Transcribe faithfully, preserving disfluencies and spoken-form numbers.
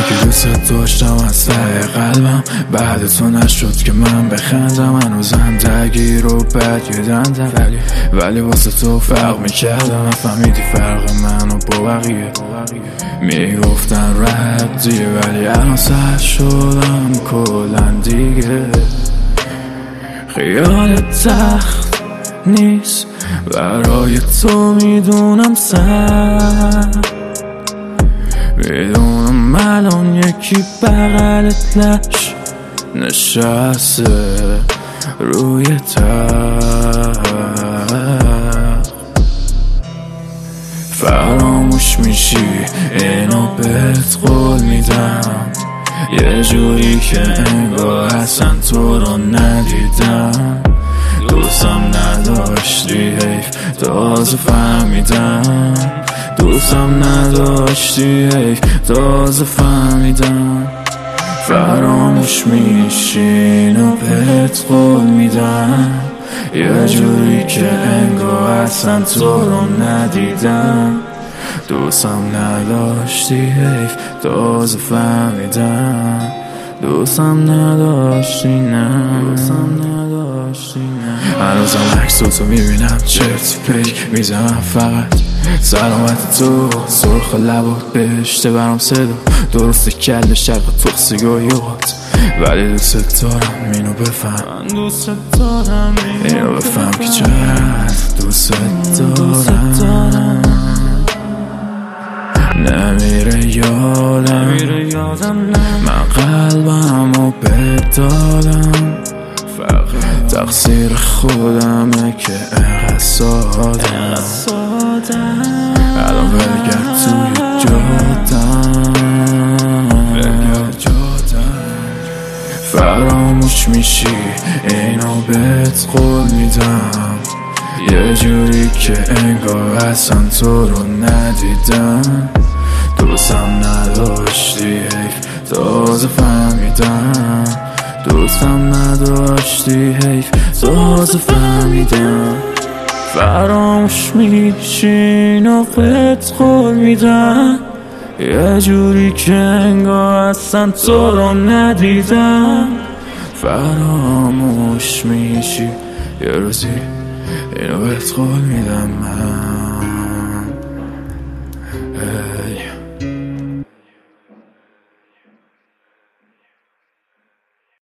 که دوست داشتم از ته قلبم، بعد تو نشد که من بخندم. هنوزم درگیر و برگردندم، ولی ولی واسه تو فرق میکردم. نفهمیدی فرق منو با بقیه، میگفتن رپ دیگه، ولی الان سر شدم کلن دیگه. خیال تخت نیست برای تو، میدونم سر میدونم الان یکی بغلت لش نشسته روی تخت. فراموش میشی اینو بهت قول میدم، یه جوری که انگار اصلا تو رو ندیدم. دوستم نداشتی حیف تازه فهمیدم، دوستم نداشتی حیف تازه فهمیدم. فراموش میشی اینو بهت قول میدم، یه جوری که انگار اصلا تو رو ندیدم. دوستم نداشتی حیف تازه فهمیدم، دوستم نداشتی نه، دوستم نداشتی نه. هنوزم عکس تو میبینم چرت پیک میزنم، فقط سلامت تو سرخ لبات بهشته برام صدا درسته. کل شرق تو سیگاری اوقات، ولی دوست دارم اینو بفهم، دوست دارم اینو بفهم که چقدر دوست دارم. نمیره یادم من قلبمو بدادم، تقصیر خودمه که انقدر سادم. الان بلگر توی جادم، فراموش میشی اینو بهت قول میدم، یه جوری که انگار اصلا تو رو ندیدم. دوستم نداشتی حیف تازه فهمیدم، دوستم نداشتی حیف تازه فهمیدم. فراموش میشی اینو بهت قول میدم، یه جوری که انگار اصلا تو رو ندیدم. فراموش میشی یه روزی اینو بهت قول میدم من.